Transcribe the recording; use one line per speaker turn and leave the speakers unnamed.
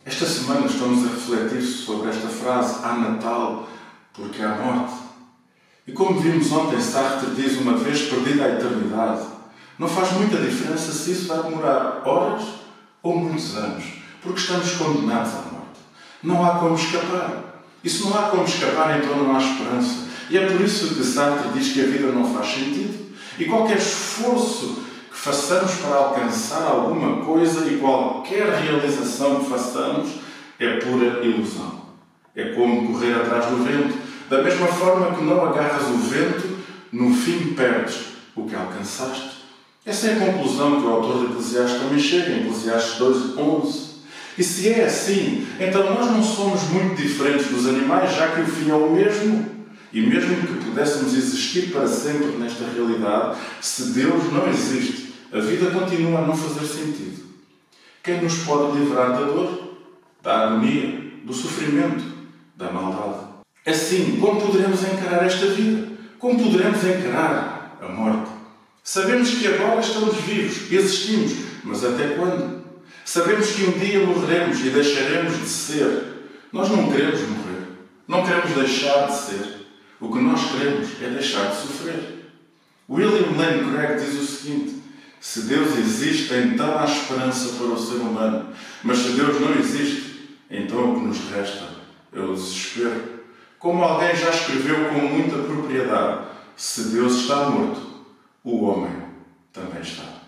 Esta semana estamos a refletir sobre esta frase: há Natal porque há morte. E como vimos ontem, Sartre diz: uma vez perdida a eternidade. Não faz muita diferença se isso vai demorar horas ou muitos anos, porque estamos condenados à morte. Não há como escapar. E se não há como escapar, então não há esperança. E é por isso que Sartre diz que a vida não faz sentido. E qualquer esforço que façamos para alcançar alguma coisa e qualquer realização que façamos é pura ilusão. É como correr atrás do vento. Da mesma forma que não agarras o vento, no fim perdes o que alcançaste. Essa é a conclusão que o autor de Eclesiastes também chega, em Eclesiastes 2:11. E se é assim, então nós não somos muito diferentes dos animais, já que o fim é o mesmo. E mesmo que pudéssemos existir para sempre nesta realidade, se Deus não existe, a vida continua a não fazer sentido. Quem nos pode livrar da dor, da agonia, do sofrimento, da maldade? Assim, como poderemos encarar esta vida? Como poderemos encarar a morte? Sabemos que agora estamos vivos, existimos, mas até quando? Sabemos que um dia morreremos e deixaremos de ser. Nós não queremos morrer. Não queremos deixar de ser. O que nós queremos é deixar de sofrer. William Lane Craig diz o seguinte: se Deus existe, então há esperança para o ser humano. Mas se Deus não existe, então o que nos resta é o desespero. Como alguém já escreveu com muita propriedade: se Deus está morto, o homem também está.